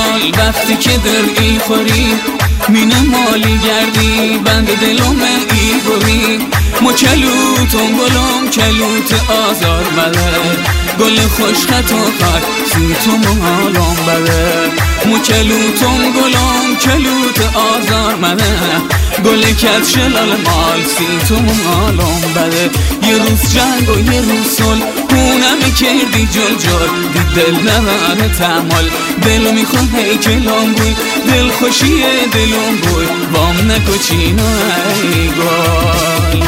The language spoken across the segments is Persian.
حال وقتی که در ای خوری مینه مالی گردی بند دلم ای بری مکلوتم گلم کلوت آزار بله گل خوشخط و خط سیتم حالم بله مکلوتم گلم کلوت آزار بله گل کت شلال مال سیتم حالم بله یه روز جنگ و یه روز صلح اونم کردی جل جل دی دل نماره تحمل دلو میخواد هیکلم بوی دل خوشیه دلم بوی وام نکو چین و ای گل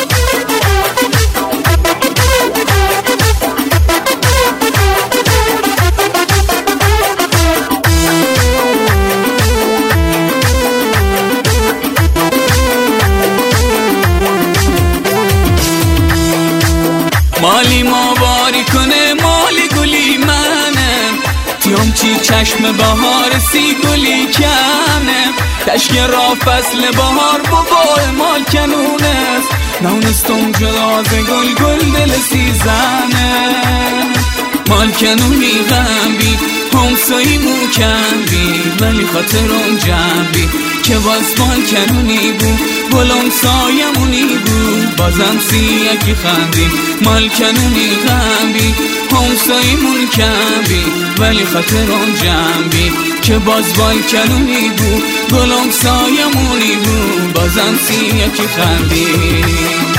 مالی ما باری کنه مالی گلی منه تیام چی چشم بهار سی گلی کنه تشک را فصل بهار بابا مال کنونه نونستم جلاز گل گل دل سیزنه مال کنونی غنبی همسایی موکن بی ولی خاطرم جنبی که باز مال کنونی بود گلم سایمونی بود بازم سیاکی خندیم مال کنونی غنبی همسایمون کنبی ولی خاطرم جنبی که باز مال کنونی بود گلم سایمونی بود بازم سیاکی خندیم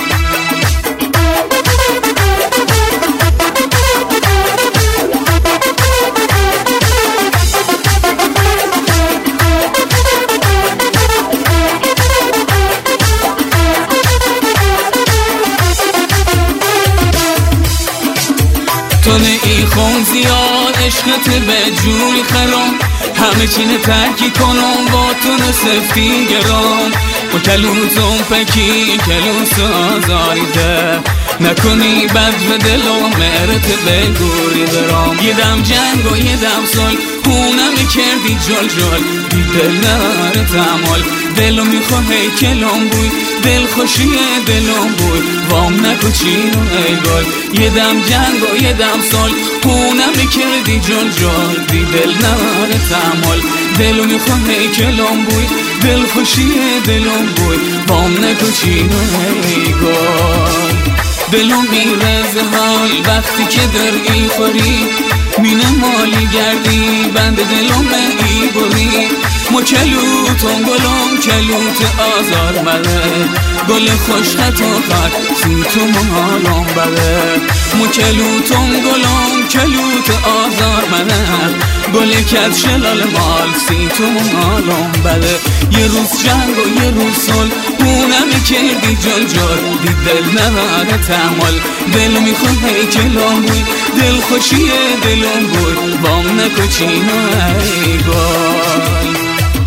تونه ای خون زیاد عشقت به جوری خرام همه چینه ترکی کنم با تونه سفتی گرام و کلوتم پکی کلوت آزاریده نکنی بد و دلم مرت به گوری برام یه دم جنگ و یه دم سال خونمی کردی جل جل دی دل نره تحمل دلو میخوا هیکلم بوی دل خوشیه دلم بوی وام نکو چین و ای گل یه دم جنگ و یه دم سال خونمی کردی جل جل دی دل نره تحمل دلو میخوا هیکلم بوی دل خوشیه دلم بوی وام نکو چین و ای گل دلم میرزه حال وقتی که در ای خوری مینه مالی گردی بند دلم ای بری مکلوتم گلم کلوت آزار مله گل خوشخط و خط سیتم حالم بله مکلوتم گلم کلوت آزار مله گل کت شلال مال سیتم حالم بله یه روز جنگ و یه روز صلح اونم کردی جل جل دی دل نماره تحمل دل میخواد هیکلم بوی دل خوشیه دلم بوی وام نکو چین و ای گل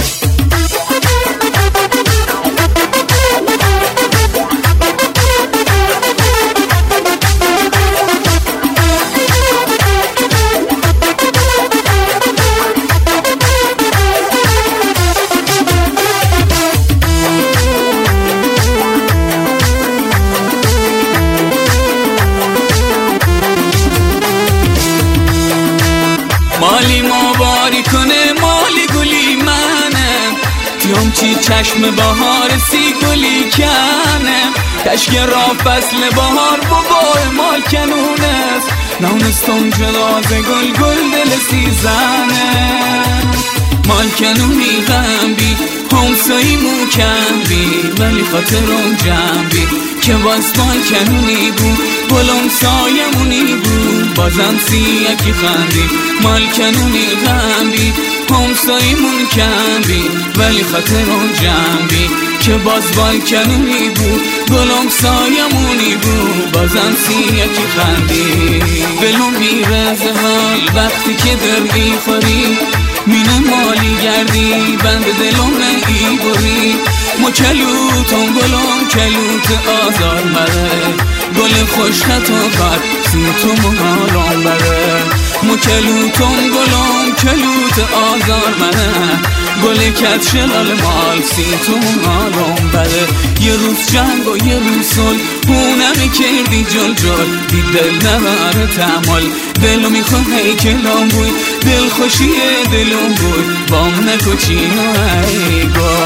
مالی ما باری کنه مالی گلی منه تیام چی چشم بهار سی گلی کنه تشک را فصل بهار بابا مال کنونه نونستم جلاز گل گل دل سیزنه مال کنونی غنبی همسایی موکن بی ولی خاطرم جنبی که باز مال کنونی بود گلم سایمونی بود بازم سیاکی خندی مال کنونی غنبی همسایمون کنبی ولی خاطرم جنبی که باز مال کنونی بود گلم سایمونی بود بازم سیاکی خندی دلم میرزه حال وقتی که در ای خوری مینه مالی گردی بند دلم ای بری مکلوتم گلم کلوت آزار مره گل خوشخط و خط سیتم حالم بره کلوتم گلم کلوت آزار منه گل کت شلال مال سیتون آرام بده یه روز جنگ و یه روز صلح هونمی کردی جل جل دی دل نبره تمال دلو میخواه هی کلام بوی دل خوشیه دلم بود بام نکو چینو ای گل